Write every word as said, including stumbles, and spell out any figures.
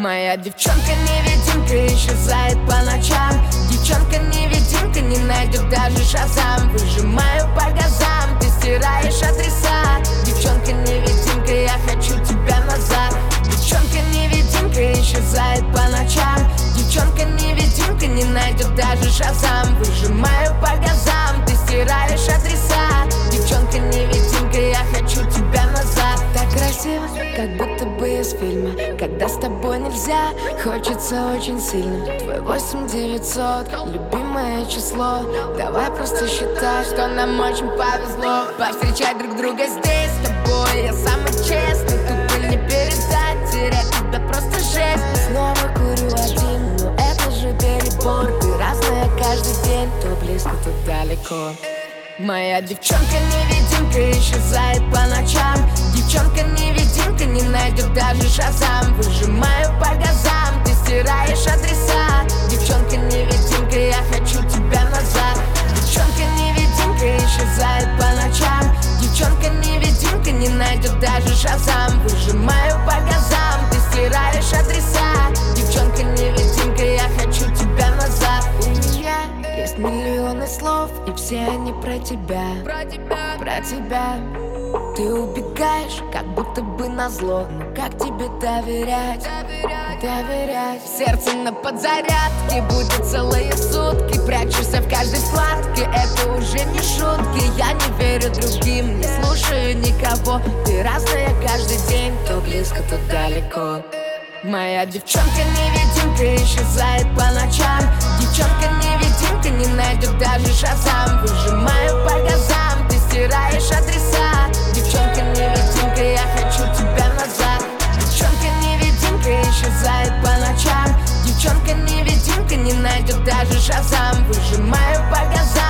Моя девчонка-невидимка исчезает по ночам. Девчонка-невидимка не найдет даже шазам. Выжимаю по газам, ты стираешь адреса. Девчонка-невидимка, я хочу тебя назад. Девчонка-невидимка исчезает по ночам. Девчонка-невидимка не найдет даже шазам. Выжимаю по газам, ты стираешь адреса. Девчонка-невидимка, я хочу тебя назад. Так красиво, как будто бы из фильма. Когда с тобой нельзя, хочется очень сильно. Твой восемь девятьсот, любимое число. Давай просто считай, что нам очень повезло повстречать друг друга здесь с тобой. Я самый честный, тупо не передать. Терять тебя просто жесть. Снова курю один, но это же перебор. Ты разная каждый день, то близко, то далеко. Моя девчонка-невидимка исчезает по ночам. Девчонка-невидимка не найдет даже шазам. Выжимаю по газам, ты стираешь адреса. Девчонка-невидимка, я хочу тебя назад. Девчонка-невидимка исчезает по ночам. Девчонка-невидимка не найдет даже шазам. Выжимаю по газам, ты стираешь адреса. Девчонка-невидимка, я хочу тебя назад. У меня есть миллионы слов, и все они про тебя, про тебя, про тебя. Ты убегаешь, как будто бы назло. Но как тебе доверять, доверять, доверять? Сердце на подзарядке будет целые сутки. Прячешься в каждой складке, это уже не шутки. Я не верю другим, не слушаю никого. Ты разная каждый день, то близко, то далеко. Моя девчонка-невидимка исчезает по ночам. Девчонка-невидимка не найдет даже шазам. Выжимаю по газам, ты стираешь адреса. Девчонка-невидимка, я хочу тебя назад. Девчонка-невидимка исчезает по ночам. Девчонка-невидимка не найдет даже шазам. Выжимаю по газам.